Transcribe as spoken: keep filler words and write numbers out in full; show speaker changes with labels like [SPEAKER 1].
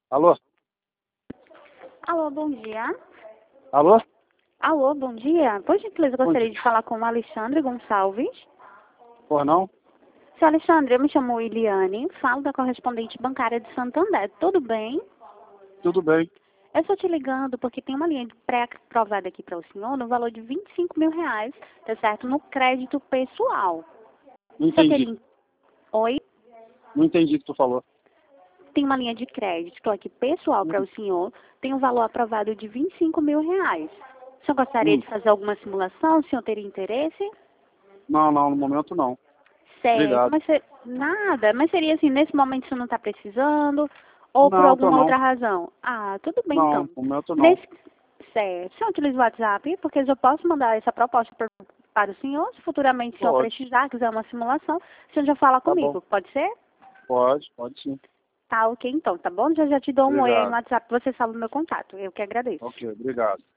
[SPEAKER 1] Alô?
[SPEAKER 2] Alô, bom dia.
[SPEAKER 1] Alô?
[SPEAKER 2] Alô, bom dia. Por gentileza, eu
[SPEAKER 1] Bom
[SPEAKER 2] gostaria
[SPEAKER 1] dia.
[SPEAKER 2] de falar com o Alexandre Gonçalves.
[SPEAKER 1] Por não?
[SPEAKER 2] Seu Alexandre, eu me chamo Iliane, falo da correspondente bancária de Santander. Tudo bem?
[SPEAKER 1] Tudo bem.
[SPEAKER 2] Eu estou te ligando porque tem uma linha de pré-aprovada aqui para o senhor no valor de vinte e cinco mil reais, tá certo? No crédito pessoal.
[SPEAKER 1] Não
[SPEAKER 2] Só
[SPEAKER 1] entendi.
[SPEAKER 2] queria... Oi?
[SPEAKER 1] Não entendi o que tu falou.
[SPEAKER 2] Tem uma linha de crédito aqui pessoal para
[SPEAKER 1] Hum.
[SPEAKER 2] o senhor, tem um valor aprovado de vinte e cinco mil reais. O senhor gostaria
[SPEAKER 1] Hum.
[SPEAKER 2] de fazer alguma simulação? O senhor teria interesse?
[SPEAKER 1] Não, não, no momento não.
[SPEAKER 2] Certo,
[SPEAKER 1] Obrigado.
[SPEAKER 2] mas se- nada, mas seria assim, nesse momento você não está precisando, ou por
[SPEAKER 1] Não, tô
[SPEAKER 2] alguma
[SPEAKER 1] não.
[SPEAKER 2] outra razão? Ah, tudo bem
[SPEAKER 1] Não,
[SPEAKER 2] então.
[SPEAKER 1] no momento não.
[SPEAKER 2] Nesse, certo, o senhor utiliza o WhatsApp, porque eu posso mandar essa proposta pra- para o senhor, se futuramente o senhor
[SPEAKER 1] Pode.
[SPEAKER 2] precisar, quiser uma simulação, o senhor já fala
[SPEAKER 1] Tá bom.
[SPEAKER 2] comigo, pode ser?
[SPEAKER 1] Pode, pode sim.
[SPEAKER 2] Tá, ok então, tá bom? Já já te dou um oi aí no
[SPEAKER 1] Obrigado.
[SPEAKER 2] WhatsApp, você salva o meu contato, eu que agradeço.
[SPEAKER 1] Ok, obrigado.